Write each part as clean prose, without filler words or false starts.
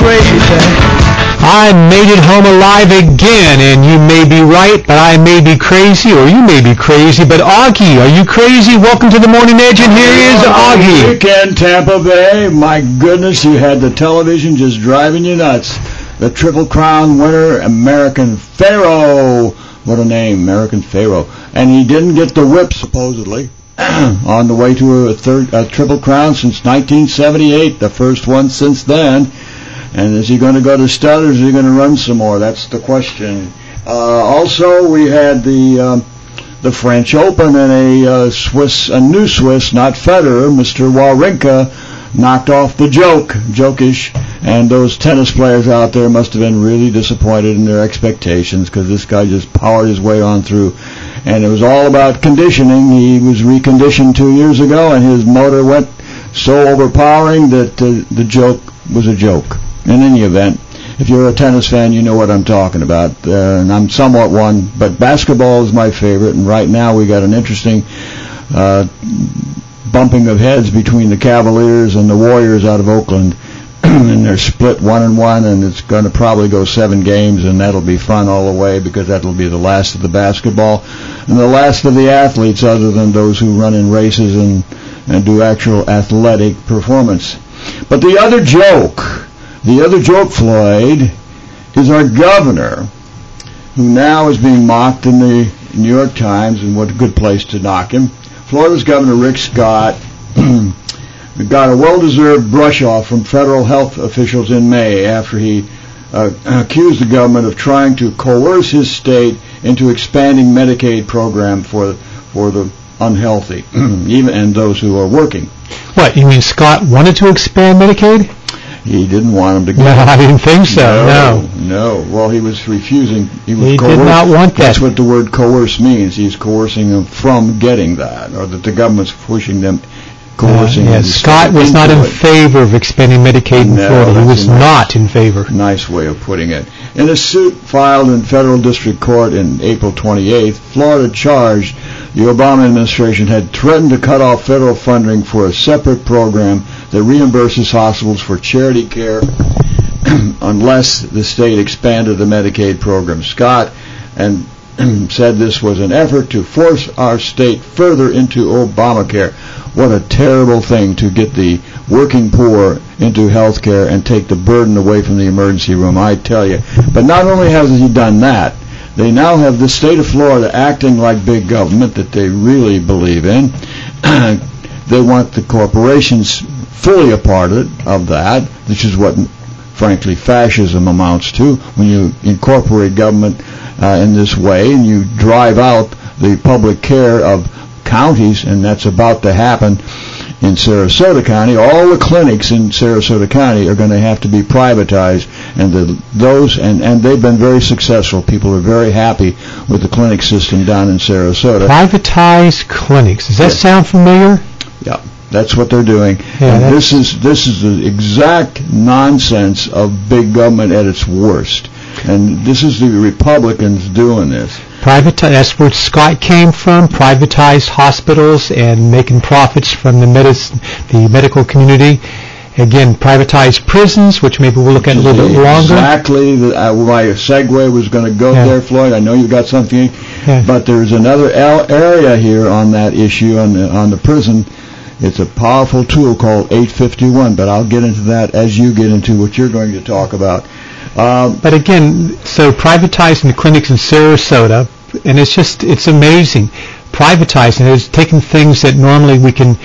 way, she said. I made it home alive again, and you may be right, but I may be crazy, or you may be crazy, but Augie, are you crazy? Welcome to the Morning Edge, and here is Augie. Weekend, Tampa Bay. My goodness, you had the television just driving you nuts. The Triple Crown winner, American Pharoah. What a name, American Pharoah. And he didn't get the whip, supposedly, on the way to a Triple Crown since 1978, the first one since then. And is he going to go to stud, or is he going to run some more? That's the question. Also, we had the French Open, and a new Swiss, not Federer, Mr. Wawrinka, knocked off the Djokovic, and those tennis players out there must have been really disappointed in their expectations, because this guy just powered his way on through. And it was all about conditioning. He was reconditioned 2 years ago, and his motor went so overpowering that the joke was a joke. In any event, if you're a tennis fan, you know what I'm talking about, and I'm somewhat one, but basketball is my favorite, and right now we got an interesting bumping of heads between the Cavaliers and the Warriors out of Oakland, and they're split 1-1, and it's going to probably go 7 games, and that'll be fun all the way, because that'll be the last of the basketball and the last of the athletes, other than those who run in races and do actual athletic performance. But the other joke, Floyd, is our governor, who now is being mocked in the New York Times, and what a good place to knock him. Florida's Governor Rick Scott got a well-deserved brush-off from federal health officials in May after he accused the government of trying to coerce his state into expanding Medicaid program for the unhealthy, even and those who are working. What, you mean Scott wanted to expand Medicaid? He didn't want him to get it. No, I didn't think so, No. Well, he was refusing. He did not want that. That's what the word coerce means. He's coercing them from getting that, or that the government's pushing them, coercing them. Scott was not in favor of expanding Medicaid in Florida. He was not in favor. Nice way of putting it. In a suit filed in federal district court in April 28th, Florida charged the Obama administration had threatened to cut off federal funding for a separate program that reimburses hospitals for charity care unless the state expanded the Medicaid program. Scott said this was an effort to force our state further into Obamacare. What a terrible thing to get the working poor into health care and take the burden away from the emergency room, I tell you. But not only has he done that, they now have the state of Florida acting like big government that they really believe in. They want the corporations fully a part of that, which is what, frankly, fascism amounts to. When you incorporate government in this way and you drive out the public care of counties, and that's about to happen in Sarasota County. All the clinics in Sarasota County are going to have to be privatized, and they've been very successful. People are very happy with the clinic system down in Sarasota. Privatized clinics. Does that sound familiar? Yeah, that's what they're doing. Yeah, and this is the exact nonsense of big government at its worst. And this is the Republicans doing this. That's where Scott came from, privatized hospitals and making profits from the medical community. Again, privatized prisons, which maybe we'll look at a little bit longer. Exactly. My segue was going to go there, Floyd. I know you've got something. Yeah. But there's another area here on that issue, on the prison. It's a powerful tool called 851, but I'll get into that as you get into what you're going to talk about. But again, so privatizing the clinics in Sarasota, and it's amazing. Privatizing is taking things that normally we can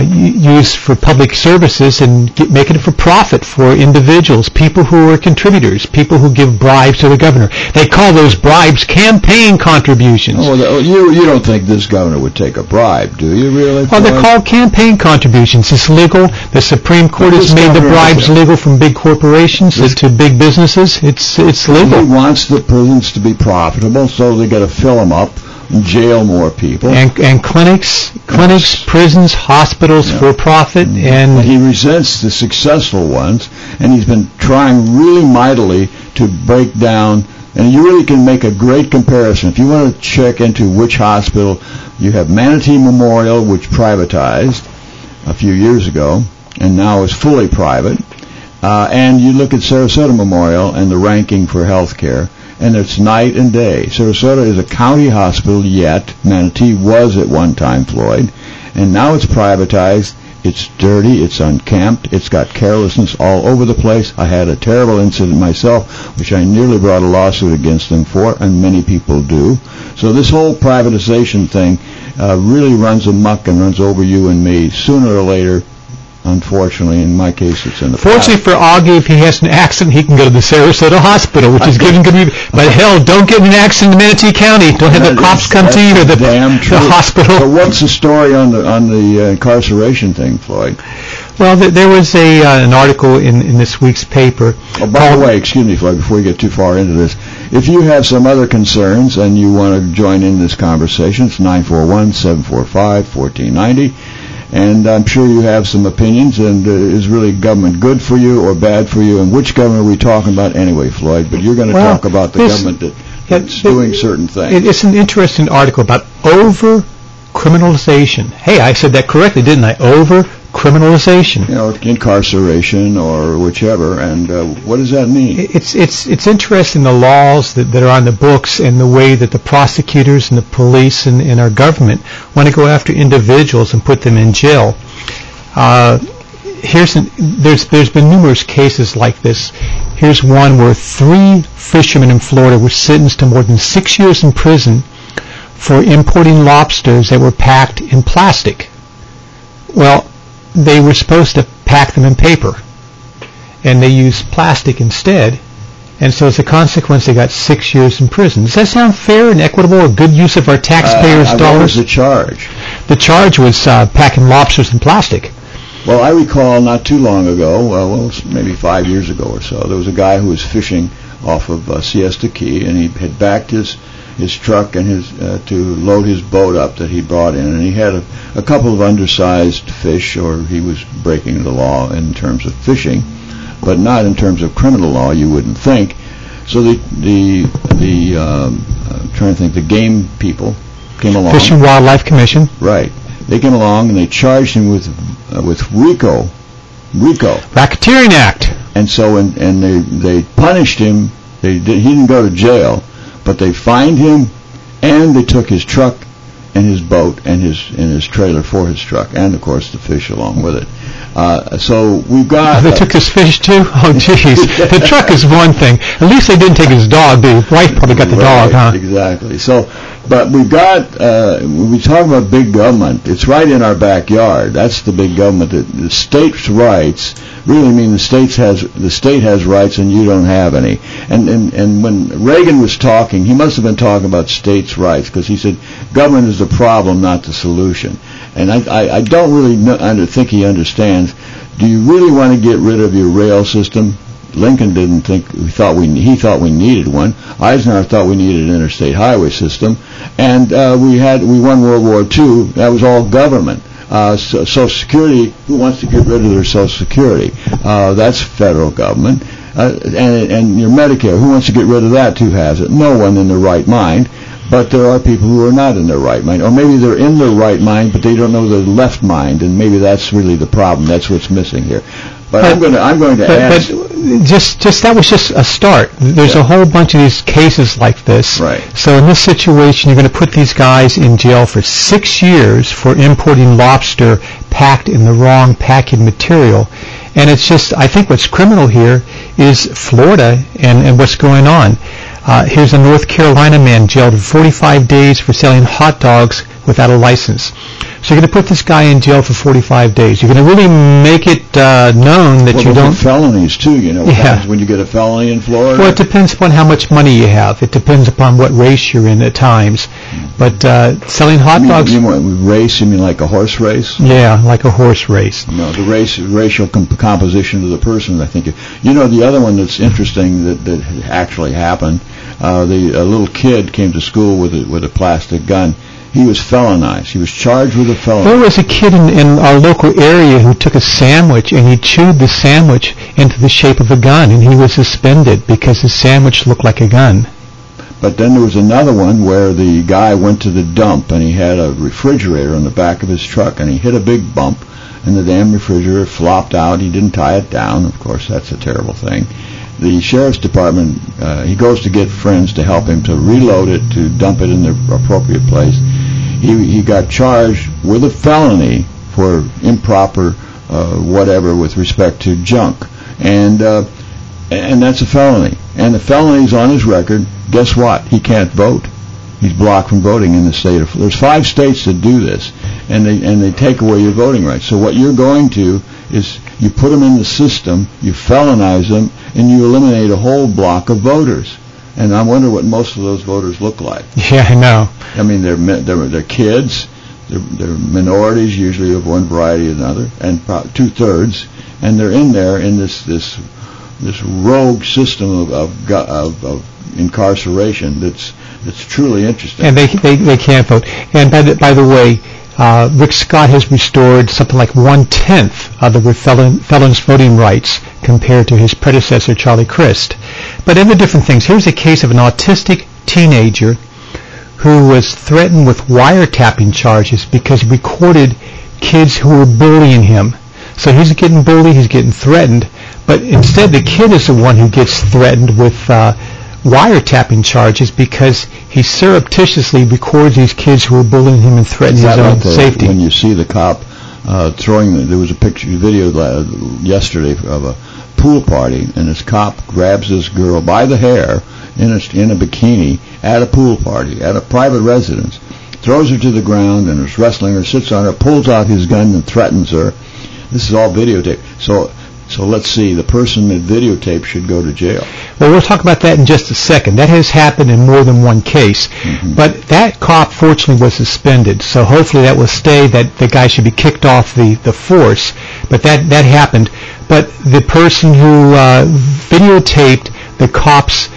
use for public services and making it for profit for individuals, people who are contributors, people who give bribes to the governor. They call those bribes campaign contributions. Oh, you don't think this governor would take a bribe, do you really? Well, they're called campaign contributions. It's legal. The Supreme Court has made the bribes legal from big corporations to big businesses. It's legal. He wants the prisons to be profitable, so they got to fill them up. Jail more people. And clinics, prisons, hospitals for profit. And he resents the successful ones, and he's been trying really mightily to break down, and you really can make a great comparison. If you want to check into which hospital, you have Manatee Memorial, which privatized a few years ago, and now is fully private. And you look at Sarasota Memorial and the ranking for health care, and it's night and day. Sarasota is a county hospital yet. Manatee was at one time, Floyd, and now it's privatized. It's dirty, it's unkempt, it's got carelessness all over the place. I had a terrible incident myself, which I nearly brought a lawsuit against them for, and many people do. So this whole privatization thing really runs amok and runs over you and me sooner or later. Unfortunately, in my case, it's in the Fortunately for Augie, if he has an accident, he can go to the Sarasota Hospital, which is giving good review. But hell, don't get in an accident in Manatee County. Don't have the cops come to you or the hospital. So what's the story on the incarceration thing, Floyd? Well, there was an article in this week's paper. Oh, by the way, excuse me, Floyd, before we get too far into this, if you have some other concerns and you want to join in this conversation, it's 941-745-1490. And I'm sure you have some opinions, and is really government good for you or bad for you, and which government are we talking about anyway, Floyd? But you're going to talk about the government that's doing certain things. It's an interesting article about over-criminalization. Hey, I said that correctly, didn't I? Over-criminalization. You know, incarceration or whichever, and what does that mean? It's interesting, the laws that are on the books and the way that the prosecutors and the police and our government want to go after individuals and put them in jail. There's been numerous cases like this. Here's one where 3 fishermen in Florida were sentenced to more than 6 years in prison for importing lobsters that were packed in plastic. Well, they were supposed to pack them in paper, and they used plastic instead, and so as a consequence they got 6 years in prison. Does that sound fair and equitable, or good use of our taxpayers' dollars? What was the charge? The charge was packing lobsters in plastic. Well, I recall not too long ago, maybe 5 years ago or so, there was a guy who was fishing off of Siesta Key, and he had backed his truck and to load his boat up that he brought in, and he had a couple of undersized fish, or he was breaking the law in terms of fishing, but not in terms of criminal law, you wouldn't think. So the trying to think, the game people came along. Fish and Wildlife Commission. Right. They came along and they charged him with RICO. Racketeering Act. And so and they punished him. He didn't go to jail, but they fined him, and they took his truck and his boat and his trailer for his truck, and of course the fish along with it. So we've got. They took his fish too? Oh, jeez. The truck is one thing. At least they didn't take his dog. The wife probably got the dog, huh? Exactly. So, but we've got. When we talk about big government, it's right in our backyard. That's the big government. The state's rights really mean the state has rights and you don't have any. And when Reagan was talking, he must have been talking about states' rights, because he said government is the problem, not the solution. And I don't really think he understands. Do you really want to get rid of your rail system? Lincoln didn't think. He thought we needed one. Eisenhower thought we needed an interstate highway system, and we won World War II. That was all government. Social Security. Who wants to get rid of their Social Security? That's federal government. And your Medicare. Who wants to get rid of that? Who has it? No one in their right mind. But there are people who are not in their right mind, or maybe they're in their right mind, but they don't know their left mind, and maybe that's really the problem. That's what's missing here. But I'm going to ask. But just that was just a start. There's a whole bunch of these cases like this. Right. So in this situation, you're going to put these guys in jail for 6 years for importing lobster packed in the wrong packing material. And it's just, I think what's criminal here is Florida and what's going on. Here's a North Carolina man jailed for 45 days for selling hot dogs without a license. So you're going to put this guy in jail for 45 days. You're going to really make it known that you don't... felonies, too, you know. What happens when you get a felony in Florida? Well, it depends upon how much money you have. It depends upon what race you're in at times. But selling hot dogs... You mean race? You mean like a horse race? Yeah, like a horse race. No, the racial composition of the person, I think. You know, the other one that's interesting that actually happened, a little kid came to school with a plastic gun. He was felonized. He was charged with a felony. There was a kid in our local area who took a sandwich and he chewed the sandwich into the shape of a gun, and he was suspended because his sandwich looked like a gun. But then there was another one where the guy went to the dump and he had a refrigerator on the back of his truck and he hit a big bump and the damn refrigerator flopped out. He didn't tie it down. Of course, that's a terrible thing. The sheriff's department, he goes to get friends to help him to reload it, to dump it in the appropriate place. He got charged with a felony for improper whatever with respect to junk, and that's a felony. And the felony's on his record. Guess what? He can't vote. He's blocked from voting in the state of. There's 5 states that do this, and they take away your voting rights. So what you're going to is you put them in the system, you felonize them, and you eliminate a whole block of voters. And I wonder what most of those voters look like. Yeah, I know. I mean, they're kids, they're minorities, usually of one variety or another, and 2/3, and they're in there in this rogue system of incarceration that's truly interesting. And they can't vote. And by the way, Rick Scott has restored something like 1/10 of the felons' voting rights compared to his predecessor, Charlie Crist. But other different things. Here's a case of an autistic teenager who was threatened with wiretapping charges because he recorded kids who were bullying him. So he's getting bullied, he's getting threatened, but instead the kid is the one who gets threatened with wiretapping charges because he surreptitiously records these kids who are bullying him and threatening his own safety. When you see the cop there was a video yesterday of a pool party, and this cop grabs this girl by the hair in a bikini at a pool party, at a private residence, throws her to the ground and is wrestling her, sits on her, pulls out his gun and threatens her. This is all videotaped. So let's see, the person that videotaped should go to jail. Well, we'll talk about that in just a second. That has happened in more than one case. Mm-hmm. But that cop, fortunately, was suspended. So hopefully that will stay, that the guy should be kicked off the force. But that happened. But the person who videotaped the cops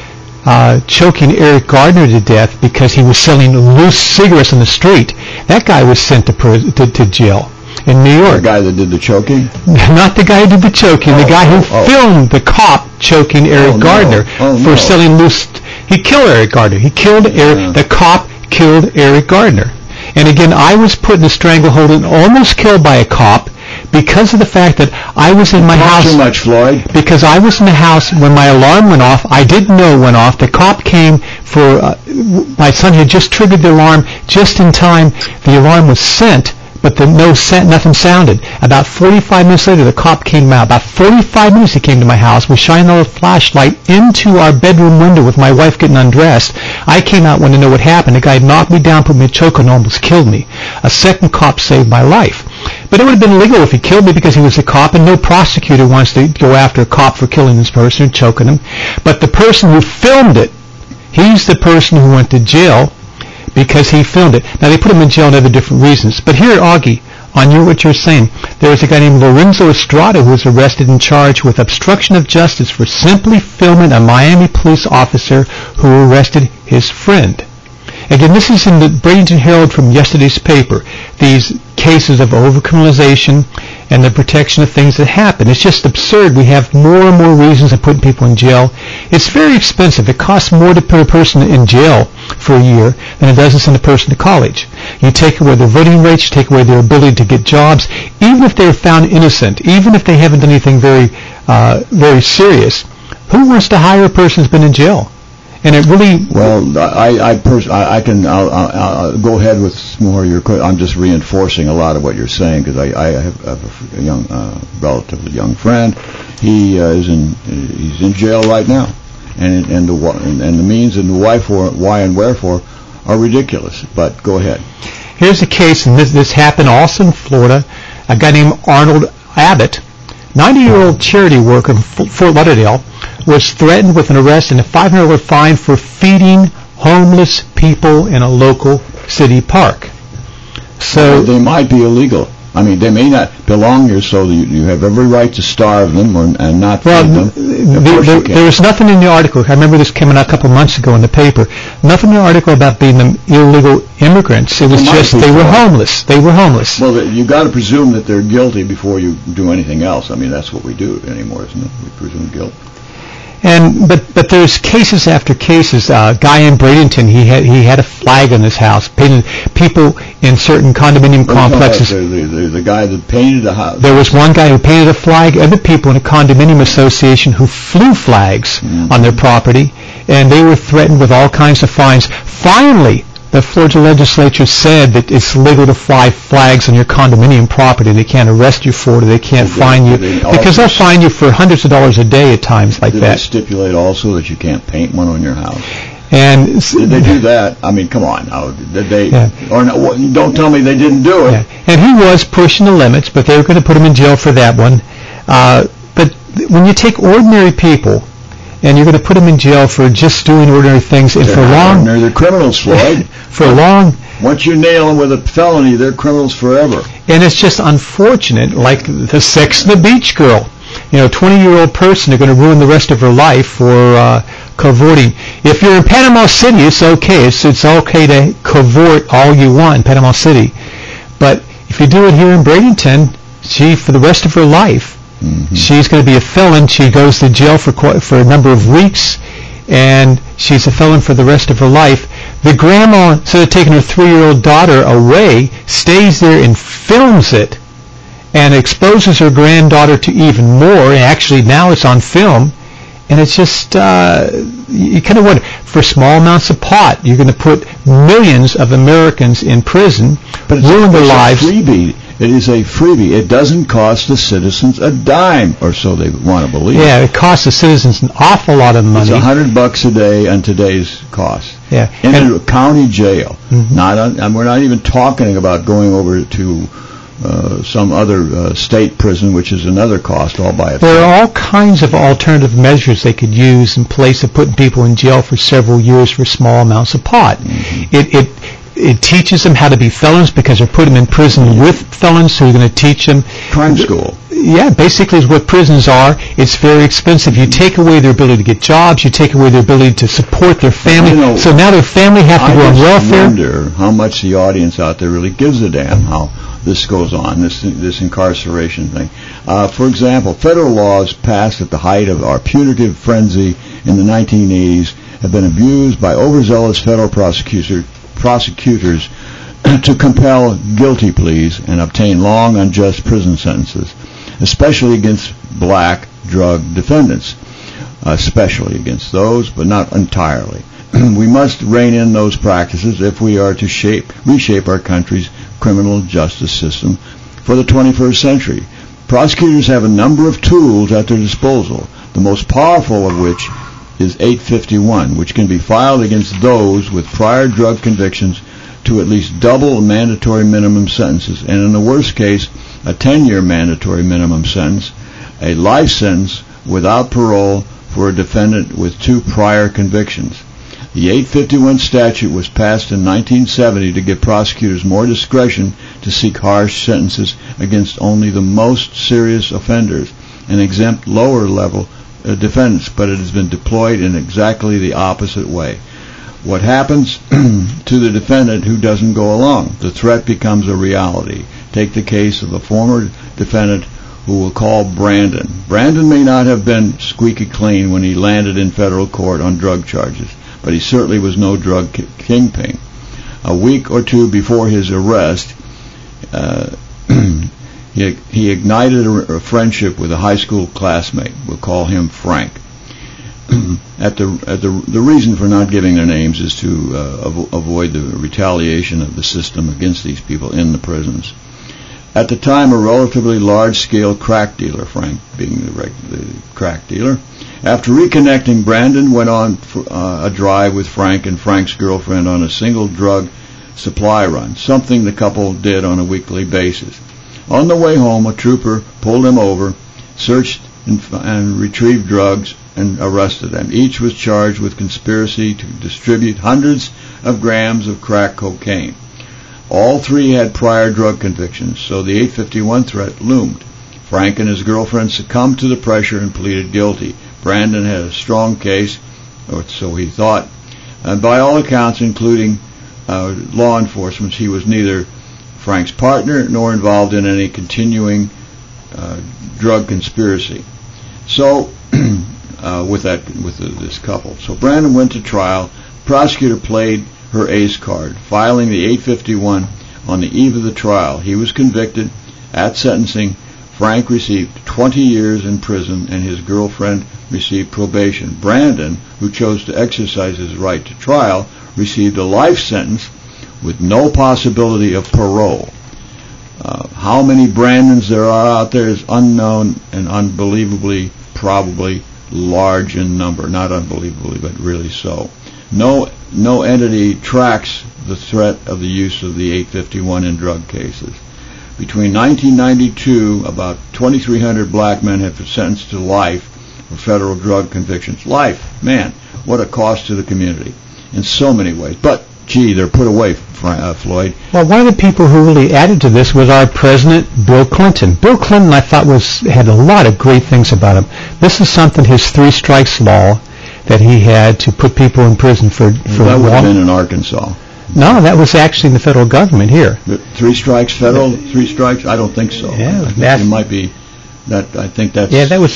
choking Eric Gardner to death because he was selling loose cigarettes on the street, that guy was sent to jail in New York. The guy that did the choking? Not the guy who did the choking. The guy who filmed the cop choking Eric Gardner for selling loose. He killed Eric Gardner. He killed Eric. The cop killed Eric Gardner. And again, I was put in a stranglehold and almost killed by a cop because of the fact that I was in my house. Too much, Floyd. Because I was in the house when my alarm went off. I didn't know it went off. The cop came for my son had just triggered the alarm just in time. The alarm was sent, but nothing sounded. About 45 minutes later, the cop came out. About 45 minutes he came to my house. We shined a flashlight into our bedroom window with my wife getting undressed. I came out, wanted to know what happened. The guy knocked me down, put me in a choke, and almost killed me. A second cop saved my life. But it would have been illegal if he killed me because he was a cop, and no prosecutor wants to go after a cop for killing this person and choking him. But the person who filmed it, he's the person who went to jail because he filmed it. Now, they put him in jail for other different reasons. But here, Augie, on what you're saying, there was a guy named Lorenzo Estrada who was arrested and charged with obstruction of justice for simply filming a Miami police officer who arrested his friend. Again, this is in the Bradenton Herald from yesterday's paper, these cases of overcriminalization and the protection of things that happen. It's just absurd. We have more and more reasons of putting people in jail. It's very expensive. It costs more to put a person in jail for a year than it does to send a person to college. You take away their voting rights, you take away their ability to get jobs, even if they're found innocent, even if they haven't done anything very, very serious. Who wants to hire a person who's been in jail? And it really... Well, I'll go ahead with more of your... I'm just reinforcing a lot of what you're saying because I have a young, relatively young friend. He's in jail right now, and the means and the why and wherefore are ridiculous. But go ahead. Here's a case, and this happened also in Florida. A guy named Arnold Abbott, 90-year-old charity worker in Fort Lauderdale, was threatened with an arrest and a $500 fine for feeding homeless people in a local city park. So they might be illegal. I mean, they may not belong here, so you have every right to starve them and not feed them. There was nothing in the article. I remember this came out a couple of months ago in the paper. Nothing in the article about being illegal immigrants. It was just they were homeless. They were homeless. Well, you got to presume that they're guilty before you do anything else. I mean, that's what we do anymore, isn't it? We presume guilt. But there's cases after cases. Guy in Bradenton, he had a flag on his house. People in certain condominium complexes. The guy that painted the house. There was one guy who painted a flag. Other people in a condominium association who flew flags on their property, and they were threatened with all kinds of fines. Finally, the Florida legislature said that it's legal to fly flags on your condominium property. They can't arrest you for it. They can't fine you because they'll fine you for hundreds of dollars a day at times like that. Did they stipulate also that you can't paint one on your house? And did they do that? I mean, come on now. Did they? Yeah. Or no, don't tell me they didn't do it. Yeah. And he was pushing the limits, but they were going to put him in jail for that one. But when you take ordinary people and you're going to put them in jail for just doing ordinary things, and they're criminals, Floyd. Once you nail them with a felony, they're criminals forever. And it's just unfortunate, like the Sex and the Beach girl. 20-year-old person, they're going to ruin the rest of her life for cavorting. If you're in Panama City, it's okay. It's okay to cavort all you want in Panama City. But if you do it here in Bradenton, for the rest of her life, she's going to be a felon. She goes to jail for a number of weeks, and she's a felon for the rest of her life. The grandma, instead of taking her 3-year-old daughter away, stays there and films it and exposes her granddaughter to even more. And actually, now it's on film. And it's just, you kind of wonder, for small amounts of pot, you're going to put millions of Americans in prison, ruin their lives. It is a freebie. It doesn't cost the citizens a dime, or so they want to believe. Yeah, it costs the citizens an awful lot of money. It's $100 a day on today's cost. Yeah, in a county jail. We're not even talking about going over to some other state prison, which is another cost all by itself. There are all kinds of alternative measures they could use in place of putting people in jail for several years for small amounts of pot. It teaches them how to be felons because they're putting them in prison with felons, so you're going to teach them. Crime school. Yeah, basically is what prisons are. It's very expensive. You take away their ability to get jobs. You take away their ability to support their family. So now their family have to go on welfare. I wonder how much the audience out there really gives a damn how this goes on, this incarceration thing. For example, federal laws passed at the height of our punitive frenzy in the 1980s have been abused by overzealous federal prosecutors to compel guilty pleas and obtain long, unjust prison sentences, especially against black drug defendants, especially against those, but not entirely. We must rein in those practices if we are to reshape our country's criminal justice system for the 21st century. Prosecutors have a number of tools at their disposal, the most powerful of which is 851, which can be filed against those with prior drug convictions to at least double mandatory minimum sentences, and in the worst case, a 10-year mandatory minimum sentence, a life sentence without parole for a defendant with 2 prior convictions. The 851 statute was passed in 1970 to give prosecutors more discretion to seek harsh sentences against only the most serious offenders and exempt lower-level defendants, but it has been deployed in exactly the opposite way. What happens to the defendant who doesn't go along? The threat becomes a reality. Take the case of a former defendant who we'll call Brandon. Brandon may not have been squeaky clean when he landed in federal court on drug charges, but he certainly was no drug kingpin. A week or two before his arrest, he ignited a friendship with a high school classmate. We'll call him Frank. The reason for not giving their names is to avoid the retaliation of the system against these people in the prisons. At the time, a relatively large-scale crack dealer, Frank being the crack dealer. After reconnecting, Brandon went on a drive with Frank and Frank's girlfriend on a single drug supply run, something the couple did on a weekly basis. On the way home, a trooper pulled them over, searched and retrieved drugs, and arrested them. Each was charged with conspiracy to distribute hundreds of grams of crack cocaine. All 3 had prior drug convictions, so the 851 threat loomed. Frank and his girlfriend succumbed to the pressure and pleaded guilty. Brandon had a strong case, or so he thought, and by all accounts, including law enforcement, he was neither Frank's partner nor involved in any continuing drug conspiracy. So with this couple. So Brandon went to trial. Prosecutor played her ace card, filing the 851 on the eve of the trial. He was convicted. At sentencing, Frank received 20 years in prison and his girlfriend received probation. Brandon, who chose to exercise his right to trial, received a life sentence with no possibility of parole. How many Brandons there are out there is unknown and unbelievably, probably large in number. Not unbelievably, but really so. No entity tracks the threat of the use of the 851 in drug cases. Between 1992, about 2,300 black men have been sentenced to life for federal drug convictions. Life, man, what a cost to the community in so many ways. But, gee, they're put away, Floyd. Well, one of the people who really added to this was our president, Bill Clinton. Bill Clinton, I thought, had a lot of great things about him. This is something, his three strikes law, that he had to put people in prison for that would have been in Arkansas. No, that was actually in the federal government here. The three strikes, federal, three strikes? I don't think so. Yeah, it might be that. I think that's... Yeah, that was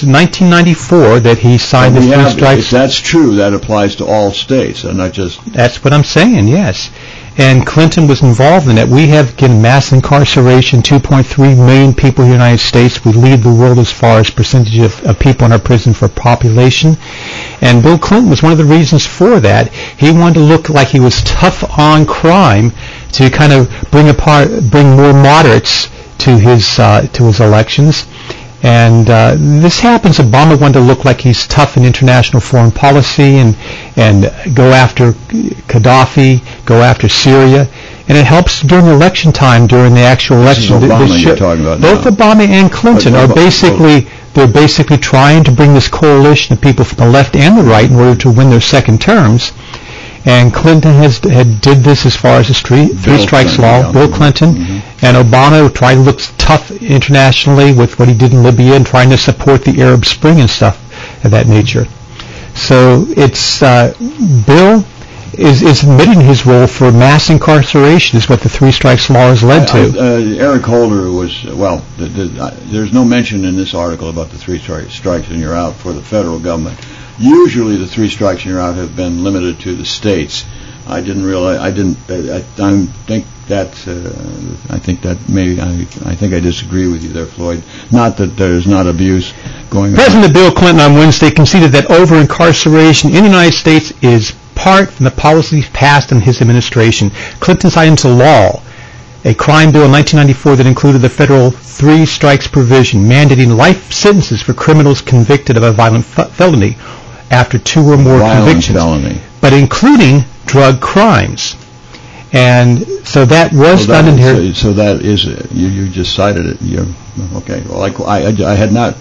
1994 that he signed the three strikes. If that's true, that applies to all states, and not just... That's what I'm saying, yes. And Clinton was involved in it. We have, again, mass incarceration, 2.3 million people in the United States. We lead the world as far as percentage of people in our prison for population. And Bill Clinton was one of the reasons for that. He wanted to look like he was tough on crime to kind of bring more moderates to his elections. And this happens. Obama wanted to look like he's tough in international foreign policy and go after Gaddafi, go after Syria. And it helps during election time, during the actual election. This is Obama you're talking about both now. Obama and Clinton are basically trying to bring this coalition of people from the left and the right in order to win their second terms. And Clinton did this as far as the three strikes law. Bill Clinton and Obama tried to look tough internationally with what he did in Libya and trying to support the Arab Spring and stuff of that nature. So it's Bill is admitting his role for mass incarceration is what the three strikes law has led to. Eric Holder was there's no mention in this article about the three strikes and you're out for the federal government. Usually the three strikes and you're out have been limited to the states. I think I disagree with you there, Floyd. Not that there's not abuse going on. President Bill Clinton on Wednesday conceded that over-incarceration in the United States is part from the policies passed in his administration. Clinton signed into law a crime bill in 1994 that included the federal three strikes provision, mandating life sentences for criminals convicted of a violent felony after two or more convictions, but including drug crimes. And so that was done in here. So that is you just cited it. Okay. Well, I had not.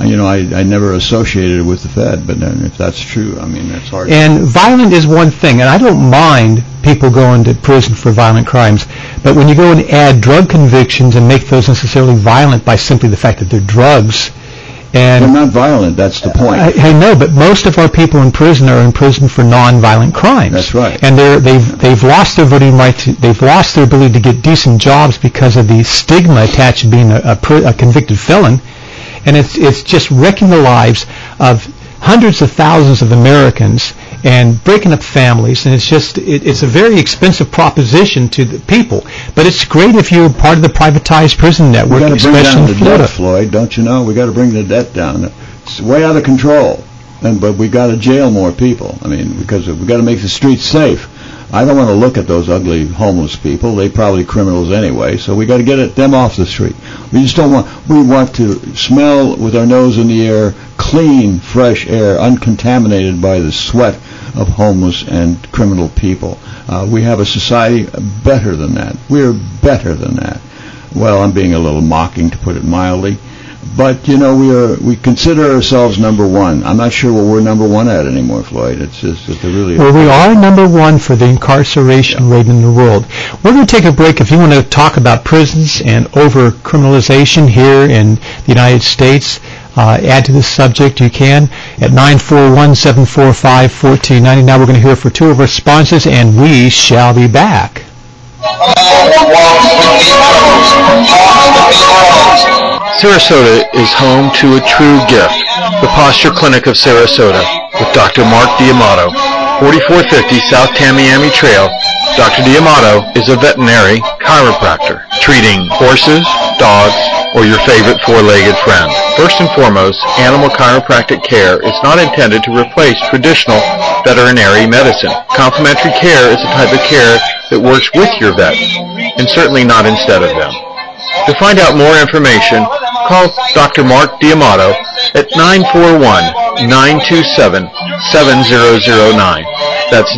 I never associated it with the Fed, but if that's true, I mean that's hard. And violent is one thing, and I don't mind people going to prison for violent crimes, but when you go and add drug convictions and make those necessarily violent by simply the fact that they're drugs. And they're not violent. That's the point. I know, but most of our people in prison are in prison for non-violent crimes. That's right. And they've lost their voting right. They've lost their ability to get decent jobs because of the stigma attached to being a convicted felon. And it's just wrecking the lives of hundreds of thousands of Americans and breaking up families. And it's a very expensive proposition to the people. But it's great if you're part of the privatized prison network, especially in Florida. Debt, Floyd, don't you know? We got to bring the debt down. It's way out of control. But we got to jail more people. I mean, because we got to make the streets safe. I don't want to look at those ugly homeless people. They're probably criminals anyway, so we got to get them off the street. We want to smell with our nose in the air, clean, fresh air, uncontaminated by the sweat of homeless and criminal people. We have a society better than that. We're better than that. Well, I'm being a little mocking, to put it mildly. But, we consider ourselves number one. I'm not sure what we're number one at anymore, Floyd. It's just that really... Well, we are number one for the incarceration rate in the world. We're going to take a break. If you want to talk about prisons and over-criminalization here in the United States, add to this subject, you can, at 941-745-1490. Now we're going to hear from two of our sponsors, and we shall be back. Sarasota is home to a true gift, the Posture Clinic of Sarasota, with Dr. Mark D'Amato. 4450 South Tamiami Trail. Dr. D'Amato is a veterinary chiropractor, treating horses, dogs, or your favorite four-legged friend. First and foremost, animal chiropractic care is not intended to replace traditional veterinary medicine. Complementary care is a type of care that works with your vet, and certainly not instead of them. To find out more information, call Dr. Mark D'Amato at 941-927-7009. That's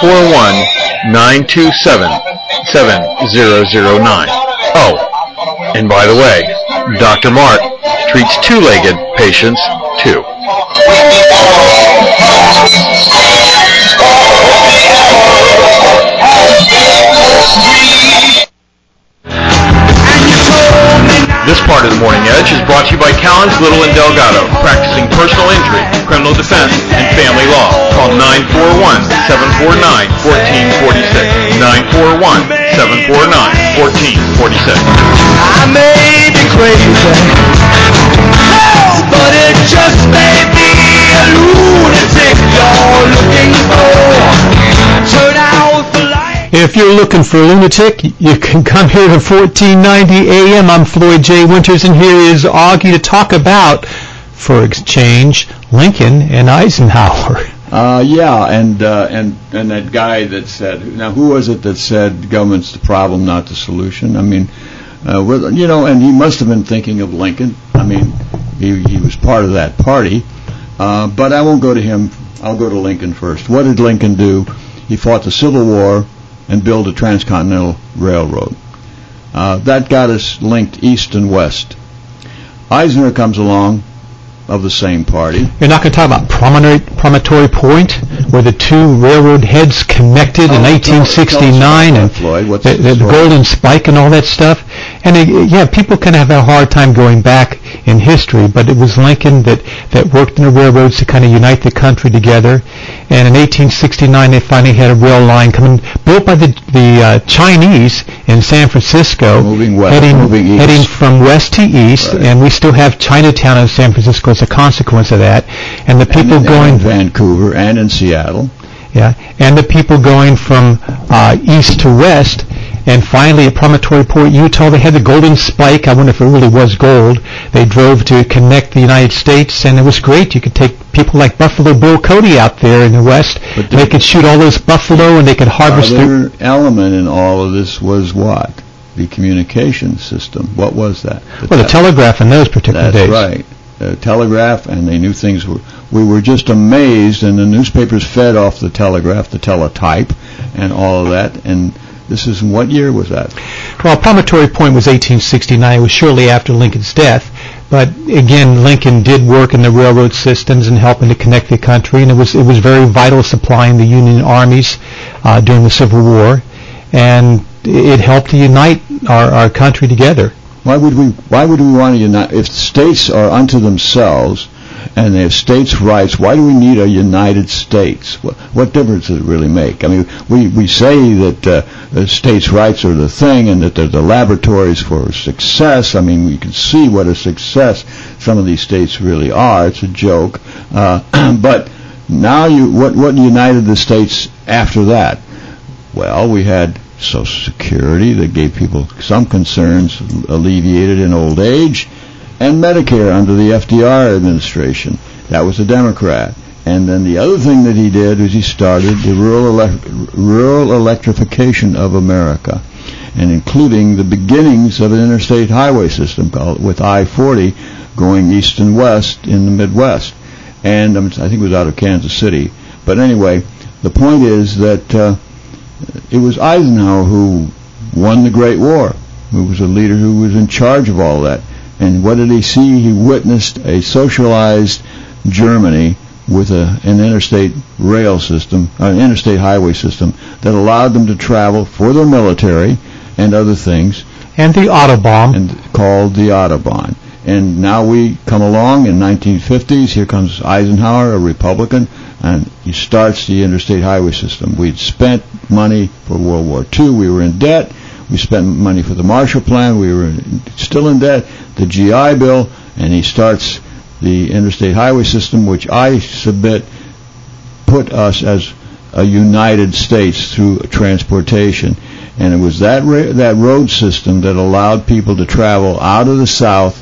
941-927-7009. Oh, and by the way, Dr. Mark treats two-legged patients too. This part of the Morning Edge is brought to you by Callens, Little, and Delgado, practicing personal injury, criminal defense, and family law. Call 941-749-1446. 941-749-1446. I may be crazy, but it just may be a lunatic you're looking for. Turn out the light. If you're looking for a lunatic, you can come here to 1490 AM. I'm Floyd J. Winters, and here is Augie to talk about, for exchange, Lincoln and Eisenhower. And that guy that said, now who was it that said government's the problem, not the solution? I mean, and he must have been thinking of Lincoln. I mean, he was part of that party. But I won't go to him. I'll go to Lincoln first. What did Lincoln do? He fought the Civil War and built a transcontinental railroad. That got us linked east and west. Eisenhower comes along, of the same party. You're not going to talk about Promontory Point, where the two railroad heads connected in 1869, and the Golden Spike and all that stuff. And people can have a hard time going back in history, but it was Lincoln that worked in the railroads to kind of unite the country together. And in 1869, they finally had a rail line built by the Chinese in San Francisco, heading from west to east, right. And we still have Chinatown in San Francisco as a consequence of that. And the people going in Vancouver and in Seattle. Yeah, and the people going from east to west. And finally, at Promontory Point, Utah, they had the Golden Spike. I wonder if it really was gold. They drove to connect the United States, and it was great. You could take people like Buffalo Bill Cody out there in the West. They could shoot all those buffalo, and they could harvest the other element in all of this was what? The communication system. What was that? The telegraph in those particular days. That's right. The telegraph, and they knew things were... We were just amazed, and the newspapers fed off the telegraph, the teletype, and all of that, and... This is, what year was that? Well, Promontory Point was 1869. It was shortly after Lincoln's death. But again, Lincoln did work in the railroad systems and helping to connect the country, and it was very vital, supplying the Union armies during the Civil War, and it helped to unite our country together. Why would we want to unite? If states are unto themselves and they have states' rights, why do we need a United States? What difference does it really make? I mean, we say that states' rights are the thing and that they're the laboratories for success. I mean, we can see what a success some of these states really are. It's a joke. But now what united the states after that? Well, we had Social Security that gave people some concerns alleviated in old age, and Medicare under the FDR administration. That was a Democrat. And then the other thing that he did was he started the rural electrification of America, and including the beginnings of an interstate highway system with I-40 going east and west in the Midwest. And I think it was out of Kansas City. But anyway, the point is that it was Eisenhower who won the Great War, who was a leader who was in charge of all that. And what did he see? He witnessed a socialized Germany with an interstate rail system, an interstate highway system that allowed them to travel for their military and other things. And the Autobahn. And called the Autobahn. And now we come along in 1950s. Here comes Eisenhower, a Republican, and he starts the interstate highway system. We'd spent money for World War II. We were in debt. We spent money for the Marshall Plan. We were still in debt. The GI Bill, and he starts the interstate highway system, which I submit put us as a United States through transportation. And it was that road system that allowed people to travel out of the South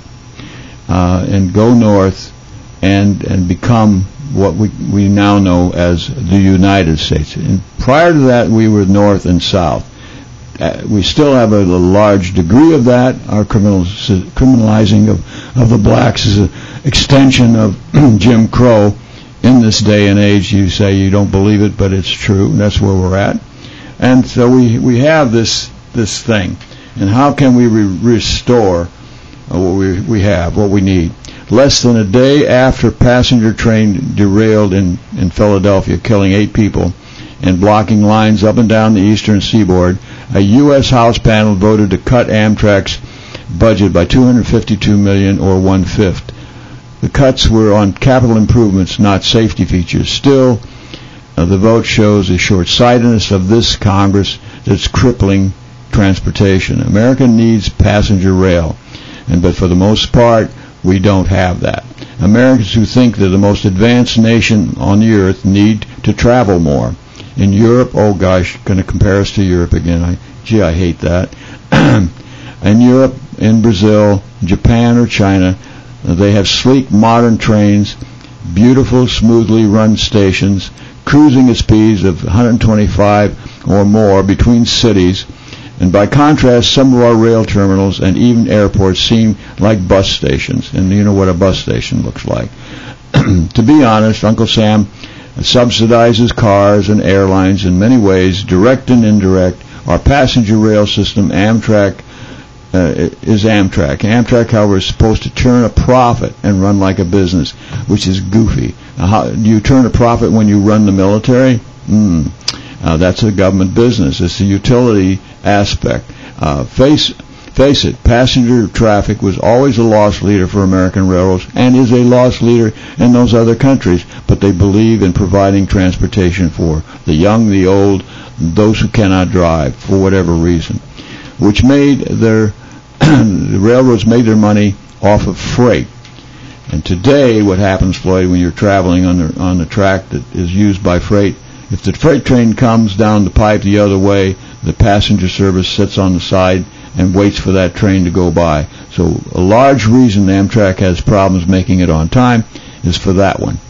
and go north and become what we now know as the United States. And prior to that, we were North and South. We still have a large degree of that. Our criminalizing of the blacks is an extension of Jim Crow. In this day and age, you say you don't believe it, but it's true. That's where we're at. And so we have this thing. And how can we restore what we have, what we need? Less than a day after passenger train derailed in Philadelphia, killing 8 people and blocking lines up and down the eastern seaboard, a U.S. House panel voted to cut Amtrak's budget by $252 million, or 1/5. The cuts were on capital improvements, not safety features. Still, the vote shows the short-sightedness of this Congress that's crippling transportation. America needs passenger rail, but for the most part, we don't have that. Americans who think they're the most advanced nation on the earth need to travel more. In Europe, oh gosh, going to compare us to Europe again. I hate that. In Europe, in Brazil, Japan, or China, they have sleek, modern trains, beautiful, smoothly run stations, cruising at speeds of 125 or more between cities. And by contrast, some of our rail terminals and even airports seem like bus stations. And you know what a bus station looks like. To be honest, Uncle Sam subsidizes cars and airlines in many ways, direct and indirect. Our passenger rail system, Amtrak, is Amtrak. Amtrak, however, is supposed to turn a profit and run like a business, which is goofy. How do you turn a profit when you run the military? That's a government business. It's the utility aspect. Face it, passenger traffic was always a loss leader for American railroads and is a loss leader in those other countries, but they believe in providing transportation for the young, the old, those who cannot drive for whatever reason, which made the railroads made their money off of freight. And today, what happens, Floyd, when you're traveling on the track that is used by freight, if the freight train comes down the pipe the other way, the passenger service sits on the side and waits for that train to go by. So a large reason Amtrak has problems making it on time is for that one.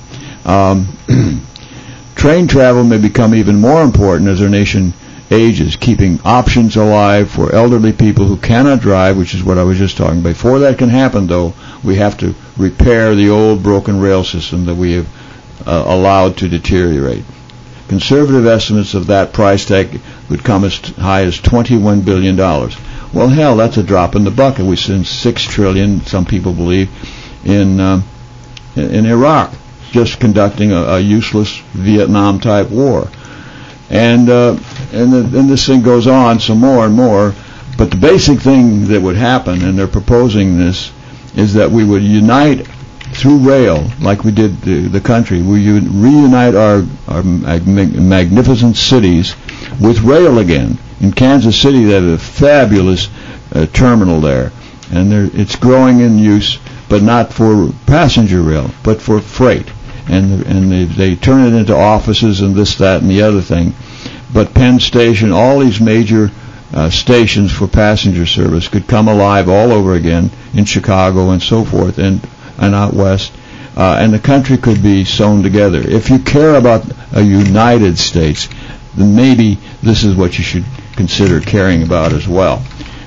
Train travel may become even more important as our nation ages, keeping options alive for elderly people who cannot drive, which is what I was just talking about. Before that can happen, though, we have to repair the old broken rail system that we have allowed to deteriorate. Conservative estimates of that price tag would come as high as $21 billion. Well, hell, that's a drop in the bucket. We spend $6 trillion, some people believe, in Iraq, just conducting a useless Vietnam-type war. And this thing goes on some more and more. But the basic thing that would happen, and they're proposing this, is that we would unite through rail, like we did the country. We would reunite our magnificent cities with rail again. In Kansas City, they have a fabulous terminal there, and it's growing in use, but not for passenger rail, but for freight. And they turn it into offices and this, that, and the other thing. But Penn Station, all these major stations for passenger service could come alive all over again in Chicago and so forth, and out west, and the country could be sewn together. If you care about a United States, then maybe this is what you should consider caring about as well.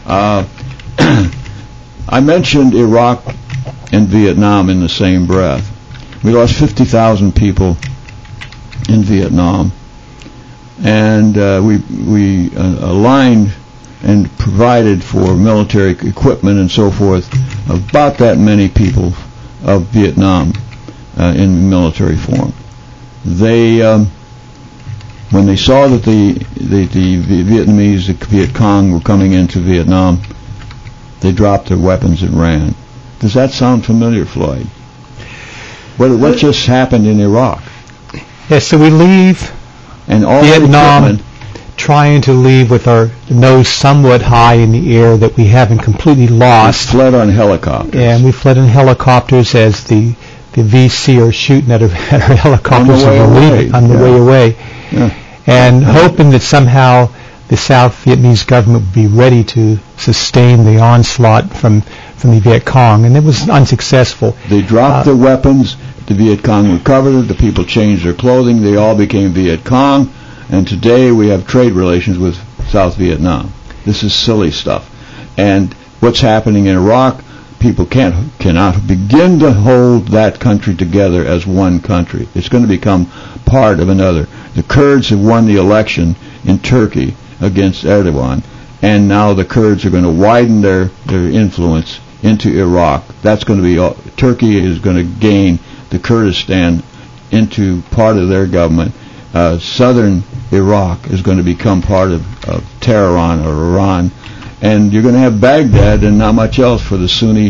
I mentioned Iraq and Vietnam in the same breath. We lost 50,000 people in Vietnam, and we aligned and provided for military equipment and so forth about that many people of Vietnam in military form. They, when they saw that the Vietnamese, the Viet Cong, were coming into Vietnam, they dropped their weapons and ran. Does that sound familiar, Floyd? What just happened in Iraq? Yes, so we leave and all Vietnam, trying to leave with our nose somewhat high in the air that we haven't completely lost. We fled on helicopters. And we fled in helicopters as the VC are shooting at our helicopters on the way away. Yeah. And hoping that somehow the South Vietnamese government would be ready to sustain the onslaught from the Viet Cong, and it was unsuccessful. They dropped their weapons, the Viet Cong recovered it, the people changed their clothing, they all became Viet Cong, and today we have trade relations with South Vietnam. This is silly stuff. And what's happening in Iraq, people cannot begin to hold that country together as one country. It's going to become part of another. The Kurds have won the election in Turkey against Erdogan, and now the Kurds are going to widen their influence into Iraq. That's going to be Turkey is going to gain the Kurdistan into part of their government. Southern Iraq is going to become part of Tehran or Iran, and you're going to have Baghdad and not much else for the Sunni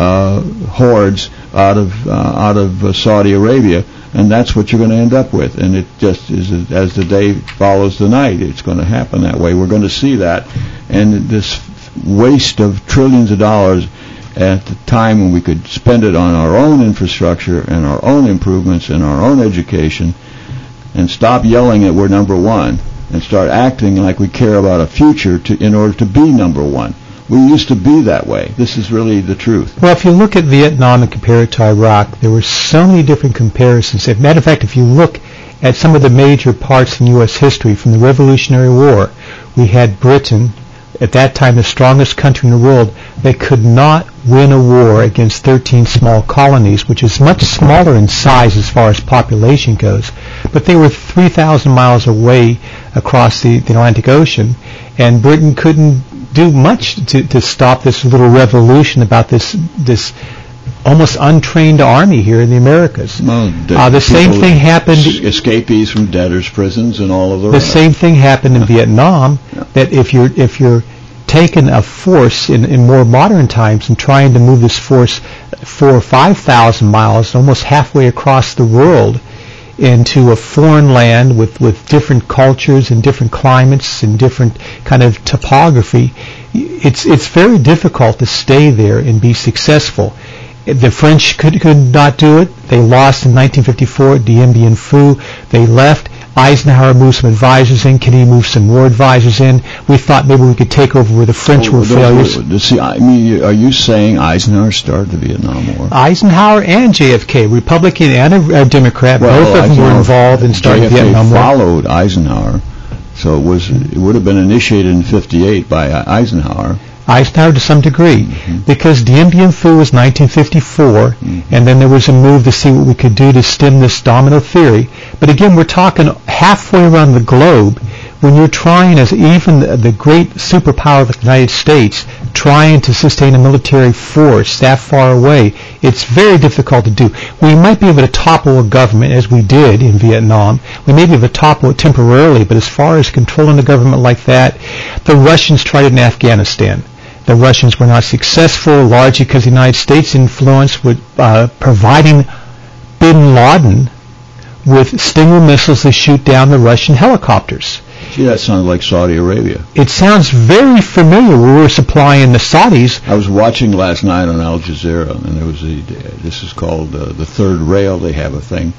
hordes out of Saudi Arabia. And that's what you're going to end up with. And it just is, as the day follows the night, it's going to happen that way. We're going to see that. And this waste of trillions of dollars at the time when we could spend it on our own infrastructure and our own improvements and our own education, and stop yelling that we're number one and start acting like we care about a future in order to be number one. We used to be that way. This is really the truth. Well, if you look at Vietnam and compare it to Iraq, there were so many different comparisons. As a matter of fact, if you look at some of the major parts in U.S. history from the Revolutionary War, we had Britain, at that time the strongest country in the world, that could not win a war against 13 small colonies, which is much smaller in size as far as population goes. But they were 3,000 miles away across the Atlantic Ocean, and Britain couldn't do much to stop this little revolution about this almost untrained army here in the Americas. Well, the same thing happened. Escapees from debtors' prisons and all of the rest. Same thing happened in Vietnam. Yeah. That if you're taking a force in more modern times and trying to move this force 4,000 or 5,000 miles, almost halfway across the world, into a foreign land with different cultures and different climates and different kind of topography, it's very difficult to stay there and be successful. The French could not do it. They lost in 1954 Dien Bien Phu. They left. Eisenhower moved some advisors in. Kennedy moved some more advisors in. We thought maybe we could take over where the French were failures. See, I mean, are you saying Eisenhower started the Vietnam War? Eisenhower and JFK, Republican and a Democrat, both of them were involved in starting the Vietnam War. JFK followed Eisenhower, so it would have been initiated in '58 by Eisenhower. Eisenhower to some degree, because Dien Bien Phu was 1954, and then there was a move to see what we could do to stem this domino theory. But again, we're talking halfway around the globe. When you're trying, as even the great superpower of the United States, trying to sustain a military force that far away, it's very difficult to do. We might be able to topple a government, as we did in Vietnam. We may be able to topple it temporarily, but as far as controlling a government like that, the Russians tried it in Afghanistan. The Russians were not successful, largely because the United States influence with providing Bin Laden with Stinger missiles to shoot down the Russian helicopters. Gee, that sounds like Saudi Arabia. It sounds very familiar. We were supplying the Saudis. I was watching last night on Al Jazeera, and there was this is called the Third Rail. They have a thing,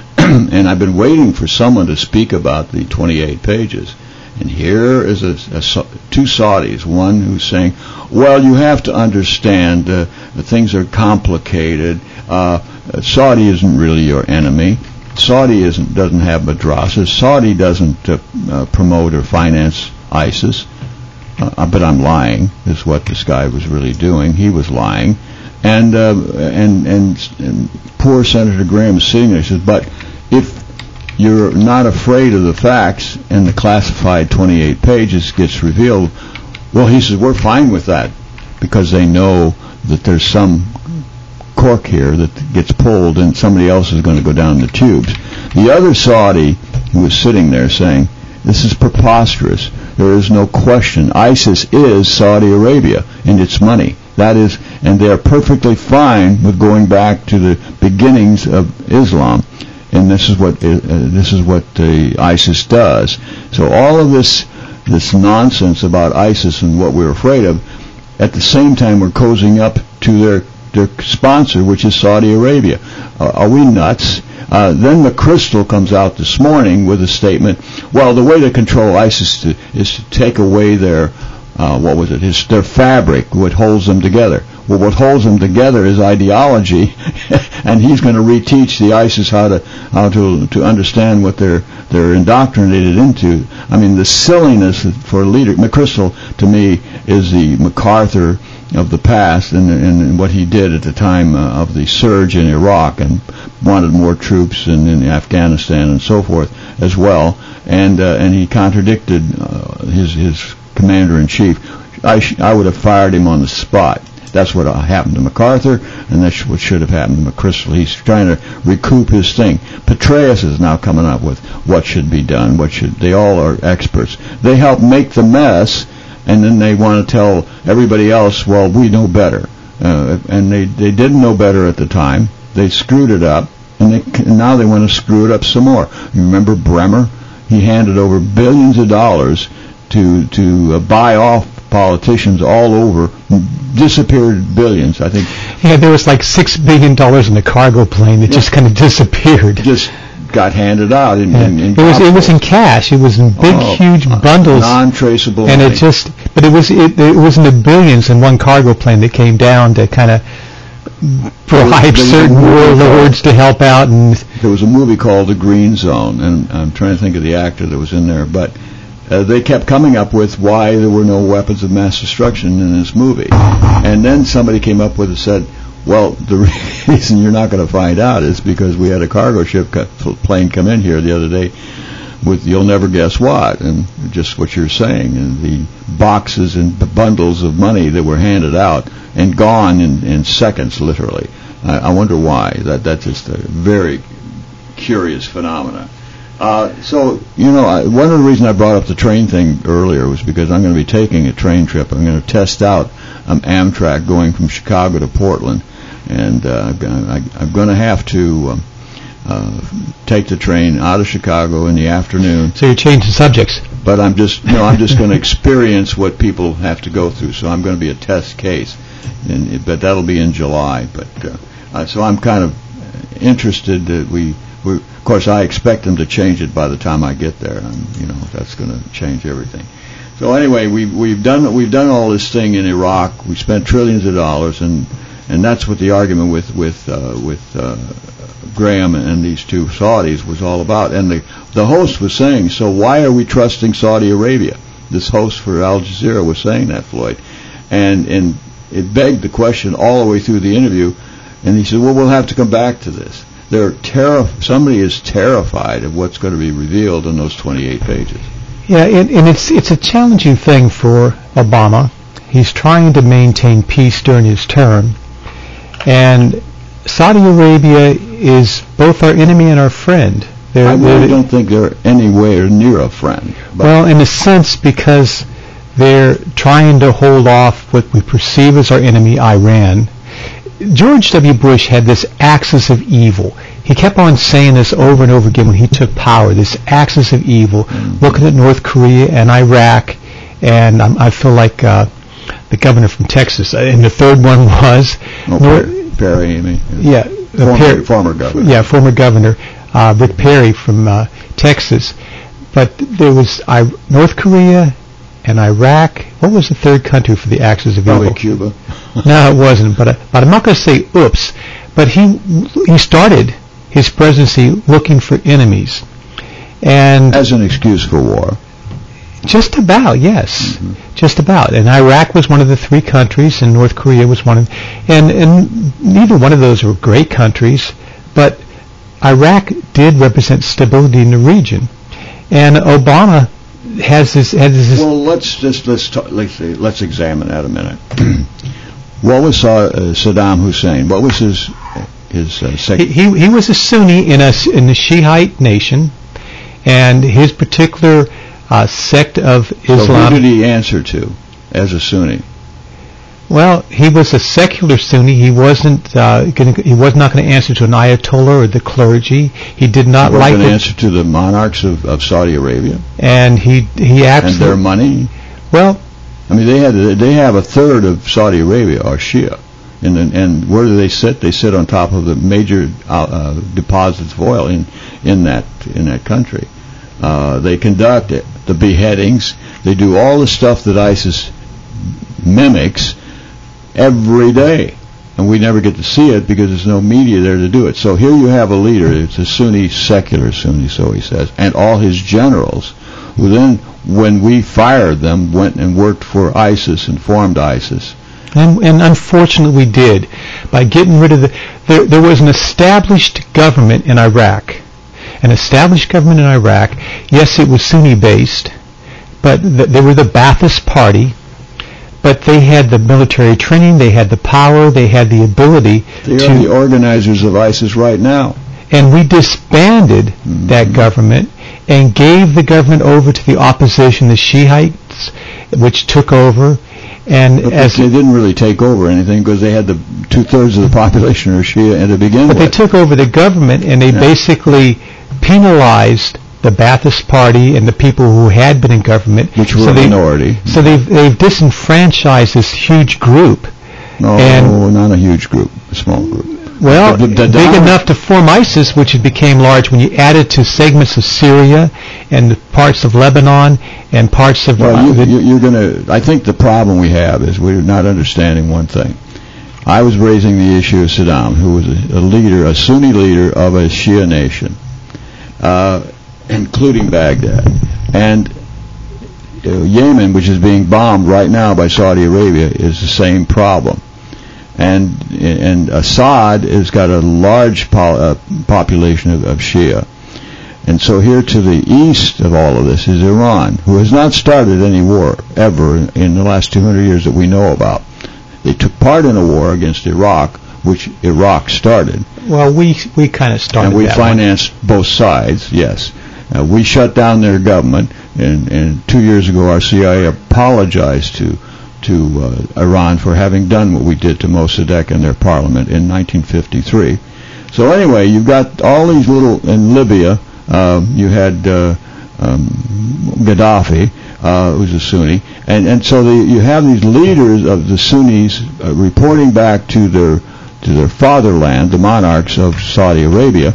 and I've been waiting for someone to speak about the 28 pages. And here is two Saudis, one who's saying, well, you have to understand that things are complicated. Saudi isn't really your enemy. Saudi doesn't have madrasas. Saudi doesn't promote or finance ISIS. But I'm lying, is what this guy was really doing. He was lying. And poor Senator Graham is sitting there. He says, but if you're not afraid of the facts and the classified 28 pages gets revealed, well, he says, we're fine with that because they know that there's some cork here that gets pulled and somebody else is going to go down the tubes. The other Saudi who was sitting there saying, this is preposterous. There is no question. ISIS is Saudi Arabia and its money. That is, and they are perfectly fine with going back to the beginnings of Islam. And this is what ISIS does. So all of this this nonsense about ISIS and what we're afraid of, at the same time we're cozying up to their sponsor, which is Saudi Arabia. Are we nuts? Then McChrystal comes out this morning with a statement, well, the way to control ISIS is to take away their, their fabric, what holds them together. Well, what holds them together is ideology, and he's going to reteach the ISIS how to understand what they're indoctrinated into. I mean, the silliness for a leader. McChrystal, to me, is the MacArthur of the past, and what he did at the time of the surge in Iraq, and wanted more troops in Afghanistan and so forth as well, and he contradicted his commander-in-chief. I would have fired him on the spot. That's what happened to MacArthur, and that's what should have happened to McChrystal. He's trying to recoup his thing. Petraeus is now coming up with what should be done. They all are experts. They help make the mess, and then they want to tell everybody else, well, we know better. And they didn't know better at the time. They screwed it up, and now they want to screw it up some more. You remember Bremer? He handed over billions of dollars to buy off politicians all over, disappeared billions, I think. Yeah, there was like $6 billion in a cargo plane that just kind of disappeared. Just got handed out in it was in cash. It was in big, huge bundles, non-traceable, and money. But it was in the billions in one cargo plane that came down to kind of bribe certain warlords to help out. And there was a movie called The Green Zone, and I'm trying to think of the actor that was in there, but they kept coming up with why there were no weapons of mass destruction in this movie. And then somebody came up with and said, well, the reason you're not going to find out is because we had a cargo plane come in here the other day with you'll never guess what, and just what you're saying, and the boxes and bundles of money that were handed out and gone in seconds, literally. I wonder why. That's just a very curious phenomenon. So, one of the reasons I brought up the train thing earlier was because I'm going to be taking a train trip. I'm going to test out Amtrak going from Chicago to Portland, and I'm going to have to take the train out of Chicago in the afternoon. So you're changing subjects. But I'm just going to experience what people have to go through. So I'm going to be a test case, but that'll be in July. But so I'm kind of interested that of course, I expect them to change it by the time I get there, and that's going to change everything. So anyway, we've done all this thing in Iraq. We spent trillions of dollars, and that's what the argument with Graham and these two Saudis was all about. And the host was saying, so why are we trusting Saudi Arabia? This host for Al Jazeera was saying that, Floyd, and it begged the question all the way through the interview. And he said, well, we'll have to come back to this. Somebody is terrified of what's going to be revealed in those 28 pages. Yeah, and it's a challenging thing for Obama. He's trying to maintain peace during his term, and Saudi Arabia is both our enemy and our friend. I really don't think they're anywhere near a friend. Well, in a sense, because they're trying to hold off what we perceive as our enemy, Iran. George W. Bush had this axis of evil. He kept on saying this over and over again when he took power, this axis of evil, looking at North Korea and Iraq, and I feel like the governor from Texas. And the third one was... Perry, you mean? Yeah. Former governor. Yeah, former governor, Rick Perry from Texas. But there was North Korea and Iraq. What was the third country for the axis of evil? Probably Cuba. No, it wasn't. But I'm not going to say oops. But he started his presidency looking for enemies, and as an excuse for war. Just about, yes, just about. And Iraq was one of the three countries, and North Korea was one of. And neither one of those were great countries, but Iraq did represent stability in the region, and Obama has this. Well, let's let's examine that a minute. What was Saddam Hussein? What was his he was a Sunni in the Shiite nation, and his particular sect of Islam. So who did he answer to as a Sunni? Well, he was a secular Sunni. He wasn't he was not going to answer to an Ayatollah or the clergy. He did not He like wasn't going to answer to the monarchs of Saudi Arabia. And he absolutely, and their money. Well, I mean, they have a third of Saudi Arabia are Shia, and where do they sit? They sit on top of the major deposits of oil in that country. They conduct the beheadings. They do all the stuff that ISIS mimics every day, and we never get to see it because there's no media there to do it. So here you have a leader. It's a Sunni, secular Sunni, so he says, and all his generals, who then, when we fired them, went and worked for ISIS and formed ISIS. And unfortunately we did. By getting rid of there was an established government in Iraq. An established government in Iraq. Yes, it was Sunni-based, but they were the Ba'athist Party. But they had the military training, they had the power, they had the ability They are the organizers of ISIS right now. And we disbanded that government and gave the government over to the opposition, the Shiites, which took over. And but they didn't really take over anything because they had the 2/3 of the population are Shia to begin with. But they took over the government and they basically penalized the Ba'athist Party and the people who had been in government, which were a minority. So they've disenfranchised this huge group. No, not a huge group, a small group. Well, big enough to form ISIS, which had became large when you added to segments of Syria and parts of Lebanon and parts of. Well, you're going to. I think the problem we have is we're not understanding one thing. I was raising the issue of Saddam, who was a leader, a Sunni leader of a Shia nation, including Baghdad, and Yemen, which is being bombed right now by Saudi Arabia, is the same problem. And Assad has got a large population of Shia. And so here to the east of all of this is Iran, who has not started any war ever in the last 200 years that we know about. They took part in a war against Iraq, which Iraq started. Well, we kind of started and we that financed both sides, yes. We shut down their government, and 2 years ago our CIA apologized to Iran for having done what we did to Mossadegh and their parliament in 1953. So anyway, you've got all these little, in Libya, you had Gaddafi, who's a Sunni, and so you have these leaders of the Sunnis reporting back to their fatherland, the monarchs of Saudi Arabia.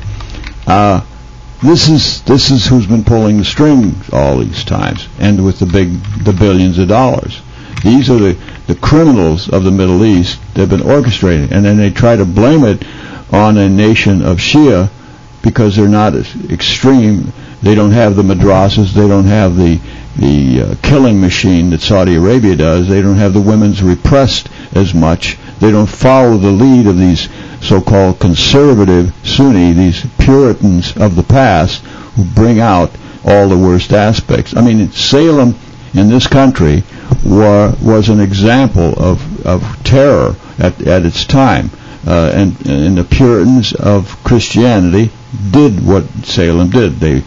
This is who's been pulling the strings all these times, and with the billions of dollars. These are the criminals of the Middle East that have been orchestrating, and then they try to blame it on a nation of Shia because they're not as extreme. They don't have the madrasas. They don't have the killing machine that Saudi Arabia does. They don't have the women's repressed as much. They don't follow the lead of these so-called conservative Sunni, these Puritans of the past who bring out all the worst aspects. I mean, Salem in this country was an example of terror at its time, and the Puritans of Christianity did what Salem did. They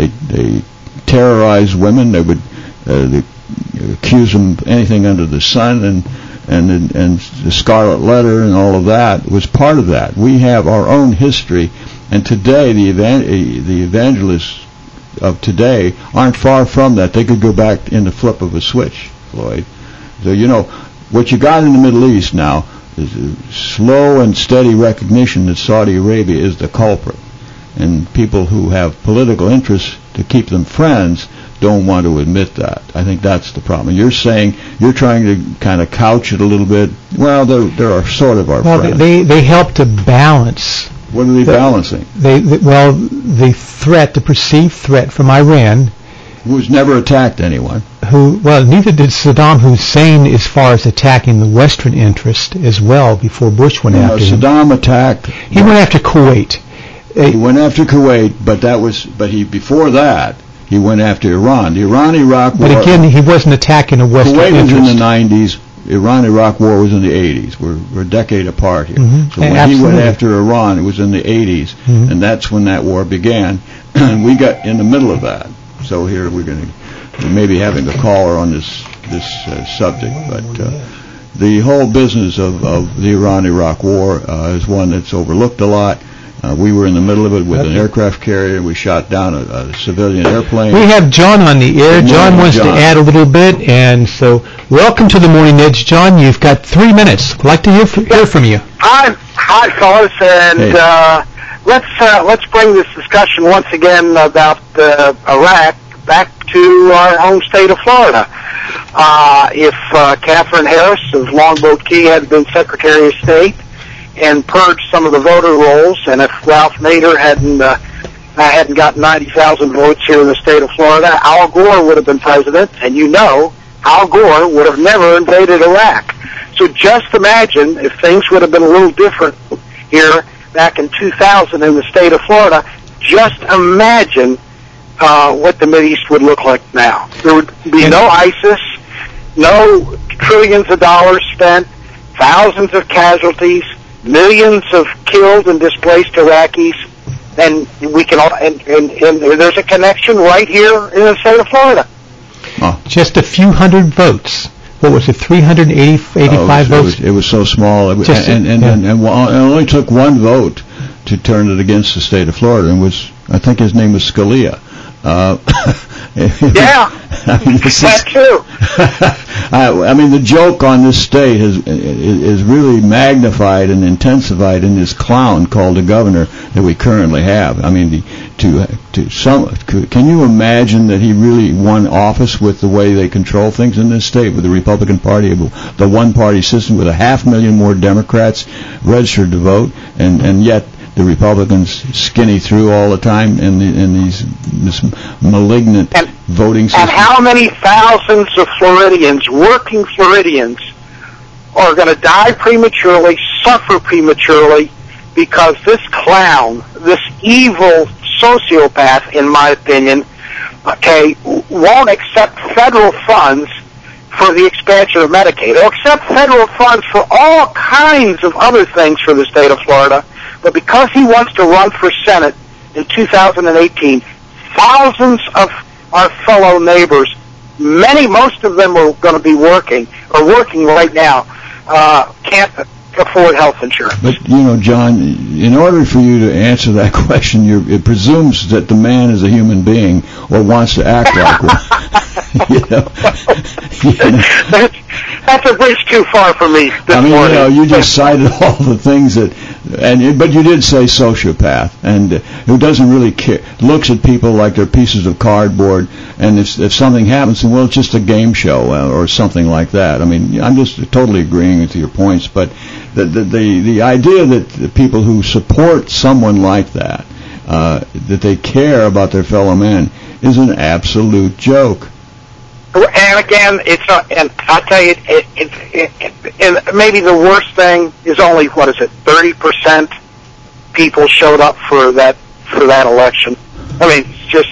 terrorized women. They would accuse them of anything under the sun, and the Scarlet Letter and all of that was part of that. We have our own history, and today the evangelists of today aren't far from that. They could go back in the flip of a switch, Floyd. So what you got in the Middle East now is a slow and steady recognition that Saudi Arabia is the culprit, and people who have political interests to keep them friends don't want to admit that. I think that's the problem. You're saying you're trying to kind of couch it a little bit. Well, there are sort of our friends. They help to balance. What are they balancing? The perceived threat from Iran, who's never attacked anyone. Neither did Saddam Hussein as far as attacking the Western interest as well before Bush went after him. Saddam attacked. He went after Kuwait. He went after Kuwait, before that, he went after Iran. The Iran-Iraq war. But again, he wasn't attacking a Western interest. Kuwait was in the 90s. Iran-Iraq war was in the 80s. We're a decade apart here. Mm-hmm. So when he went after Iran, it was in the 80s, and that's when that war began. And we got in the middle of that. So here we may be having a caller on this subject, but the whole business of the Iran-Iraq war is one that's overlooked a lot. We were in the middle of it with an aircraft carrier. We shot down a civilian airplane. We have John on the air. John wants to add a little bit, and so welcome to the Morning Edge, John. You've got 3 minutes. I'd like to hear from you. Hi, fellas, and let's bring this discussion once again about Iraq back to our home state of Florida. If Catherine Harris of Longboat Key had been Secretary of State and purged some of the voter rolls, and if Ralph Nader hadn't gotten 90,000 votes here in the state of Florida, Al Gore would have been president, and Al Gore would have never invaded Iraq. So just imagine if things would have been a little different here back in 2000 in the state of Florida. Just imagine what the Mideast would look like now. There would be no ISIS, no trillions of dollars spent, thousands of casualties, millions of killed and displaced Iraqis, and we can all, and there's a connection right here in the state of Florida. Oh. Just a few hundred votes. What was it, 385 votes? It was so small. It only took one vote to turn it against the state of Florida, and I think his name was Scalia. Yeah, that's true. I mean, the joke on this state is really magnified and intensified in this clown called the governor that we currently have. I mean, can you imagine that he really won office with the way they control things in this state, with the Republican Party, the one-party system, with 500,000 more Democrats registered to vote, and yet the Republicans skinny through all the time in this malignant voting system. And how many thousands of Floridians, working Floridians, are going to die prematurely, suffer prematurely, because this clown, this evil sociopath, in my opinion, won't accept federal funds for the expansion of Medicaid. He'll accept federal funds for all kinds of other things for the state of Florida. But because he wants to run for Senate in 2018, thousands of our fellow neighbors, most of them are going to be working right now, can't afford health insurance. But, John, in order for you to answer that question, it presumes that the man is a human being or wants to act like one. That's a bridge too far for me this morning. You just cited all the things but you did say sociopath, and who doesn't really care, looks at people like they're pieces of cardboard, and if something happens, well, it's just a game show or something like that. I mean, I'm just totally agreeing with your points, but the idea that the people who support someone like that, that they care about their fellow man, is an absolute joke. And again, and I'll tell you, and maybe the worst thing is only 30% people showed up for that election. I mean, it's just,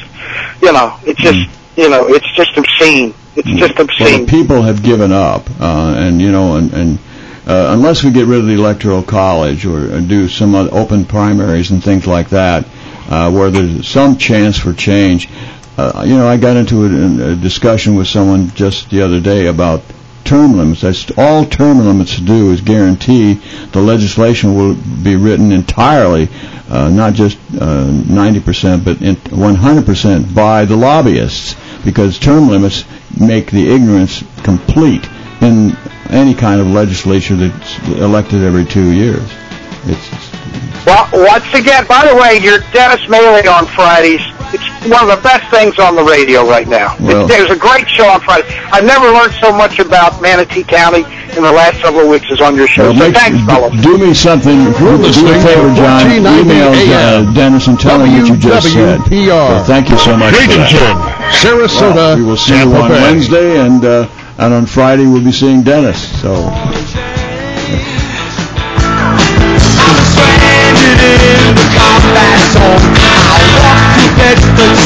it's just obscene. It's just obscene. Well, people have given up, unless we get rid of the Electoral College or do some other open primaries and things like that, where there's some chance for change. I got into a discussion with someone just the other day about term limits. That's all term limits do is guarantee the legislation will be written entirely, not just 90%, but 100% by the lobbyists, because term limits make the ignorance complete in any kind of legislature that's elected every 2 years. Well, once again, by the way, your Dennis Maley on Fridays, it's one of the best things on the radio right now. Well, there's a great show on Friday. I've never learned so much about Manatee County in the last several weeks as on your show. Well, so thanks, fellas. Do me something. Do me a favor, John. Email Dennis and tell him what you just said. So thank you so much for that. Sarasota, we will see you on Wednesday, and on Friday we'll be seeing Dennis. So. In the combat zone, I walk to Bedford